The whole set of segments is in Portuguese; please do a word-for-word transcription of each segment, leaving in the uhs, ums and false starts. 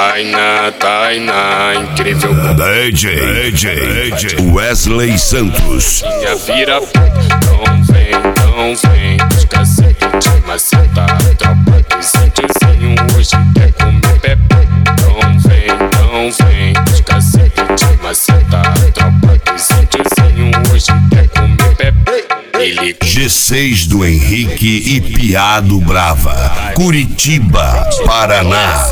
Tainá, Tainá, incrível. D J, D J, D J Wesley Santos. Minha vira, não vem, não vem. Os cacete de maceta, a tropa do sentezinho hoje quer comer bebê. Não vem, não vem. Os cacete de maceta, a tropa do sentezinho hoje quer comer bebê. Ele... G seis do Henrique e Piado Brava, Curitiba, Paraná.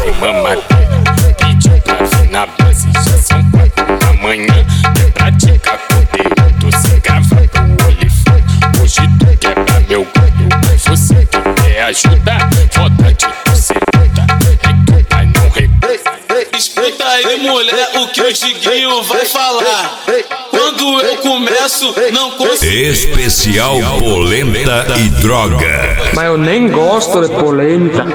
Pediu pra vir na base, já são quatro da manhã. Quer praticar conteúdo, se grava pro olifante. Hoje tu quebra meu gordo, mas você que quer ajudar. Foda de tu seduta, é que o pai não recusa. Escuta aí, mulher, o que o Diguinho vai falar. Quando eu começo, não consigo. Especial polenta e droga. Mas eu nem gosto de polenta.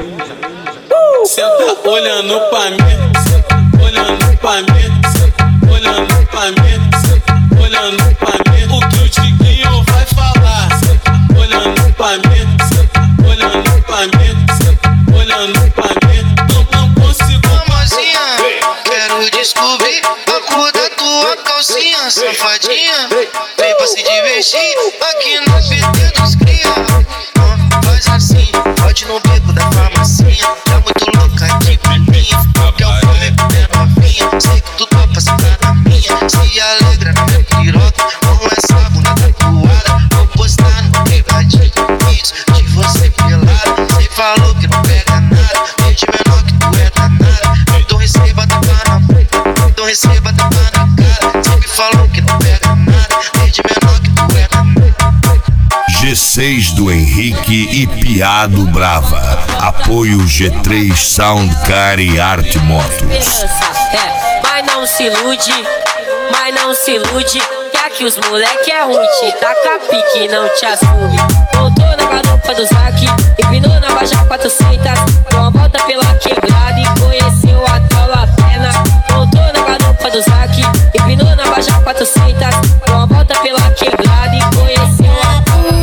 Cê tá olhando pra mim, olhando pra mim, olhando pra mim, olhando pra mim. O que o Diguinho vai falar. Olhando pra mim, olhando pra mim, olhando pra mim. Não, não consigo. Mamazinha, quero descobrir a cor da tua calcinha, safadinha. Vem pra se divertir aqui no P T dos cria. Faz assim, pode no beco da farmacinha. Tá muito louca de pininha, quer um rolê com minha novinha. Sei que tu topa sentar na minha, se alegra na minha piroca. Com essa bunda tatuada, vou postar no pegadinho. Isso de você pelado, cê falou que não pega nada. Desde menor que tu é danada, então receba tapa na boca, então receba tapa na cara. Cê me falou que não pega nada, desde menor que tu é danada. G seis do Henrique e Piado Brava. Apoio G três Soundcar e Arte Motos. É, mas não se ilude, mas não se ilude. Que aqui os moleque é ruim, te taca pique, não te assume. Voltou na garupa do Zac, empinou na Baixa quatrocentas. Deu uma volta pela quebrada e conheceu a Tola Pena. Voltou na garupa do Zac, empinou na Baixa quatrocentas. Deu uma volta pela quebrada e conheceu a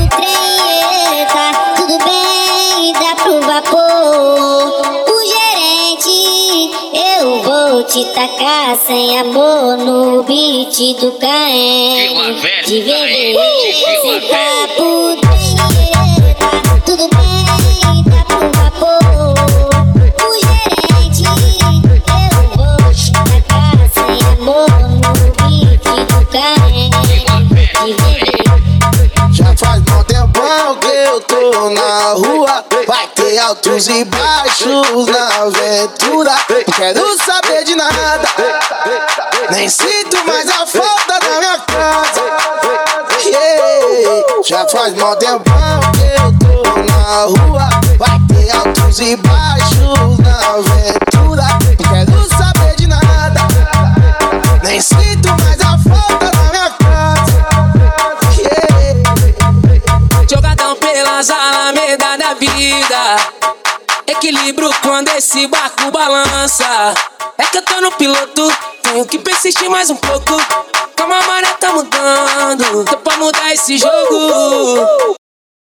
tudo bem, dá pro vapor. O gerente, eu vou te tacar sem amor no beat do Caen. De vender, sem papo, treta. Tudo bem, dá pro vapor. O gerente, eu vou te tacar sem amor no beat do Caen. De vender. Já faz mó tempão que eu tô na rua. Vai ter altos e baixos na aventura. Não quero saber de nada, nem sinto mais a falta da minha casa. Yeah. Já faz mó tempão que eu tô na rua. Vai ter altos e baixos na aventura. Não quero saber de nada, nem sinto mais a falta da minha casa. Jogadão pelas alamedas da vida, equilíbrio quando esse barco balança. É que eu tô no piloto, tenho que persistir mais um pouco. Como a maré tá mudando, tô pra mudar esse jogo.